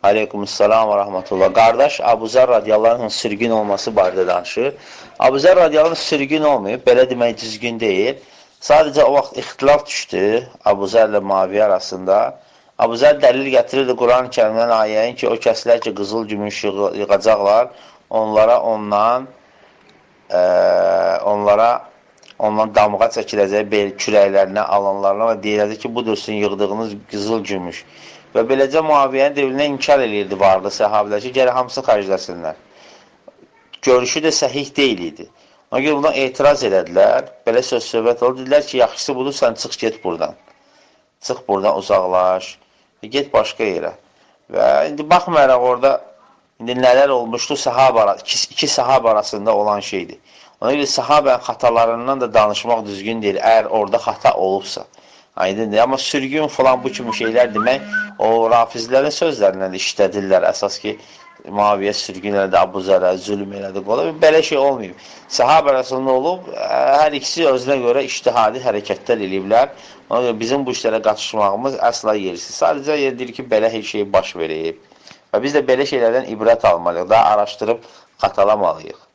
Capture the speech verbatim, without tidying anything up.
Aleykümselam və rahmetullah. Qardaş Abu Zər radiyallahu anh sürgün olması barədə danışır. Abu Zər radiyallahu anh sürgün olmayıb, belə demək düzgün deyil. Sadəcə o vaxt ixtilaf düşdü Abu Zər ilə Muaviyyə arasında. Abu Zər dəlil gətirirdi Quran-ı Kərimdən ayəyin ki, o kəslər ki, qızıl gümüş yığacaqlar, onlara ondan e, onlara ondan damğa çəkiləcək bel kürəklərinə, alanlarına və deyiləcək ki, budur sizin yığdığınız qızıl gümüş. Və beləcə Muaviyyənin devilinə inkar edirdi vardı səhabələr ki, gələ hamısını xərcləsinlər. Görüşü də səhih deyil idi. Ona görə buna etiraz elədilər. Belə söz söhbət oldu. Dedilər ki, yaxşısı budur, sən çıx get buradan. Çıx buradan, uzaqlaş. Get başqa yerə. Və indi baxmayaraq orada indi nələr olmuşdu sahab iki, iki sahab arasında olan şeydir. Ona görə sahabənin xatalarından da danışmaq düzgün deyil, əgər orada xata olubsa. Aydındır. Amma sürgün falan bu kimi şeylər demək, o rafizlərin sözlərindən işlədirlər. Əsas ki, Muaviyyə sürgün elədi, Abu Zərə, zülm elədi. Belə şey olmayıb. Sahab arasında olub, hər ikisi özünə görə iştihadi hərəkətlər eləyiblər. Ona görə bizim bu işlərə qatışmağımız əsla yersiz. Sadəcə yerdir ki, belə hər şey baş verib. Və biz də belə şeylərdən ibrət almalıyıq, daha araşdırıb xatalamalıyıq.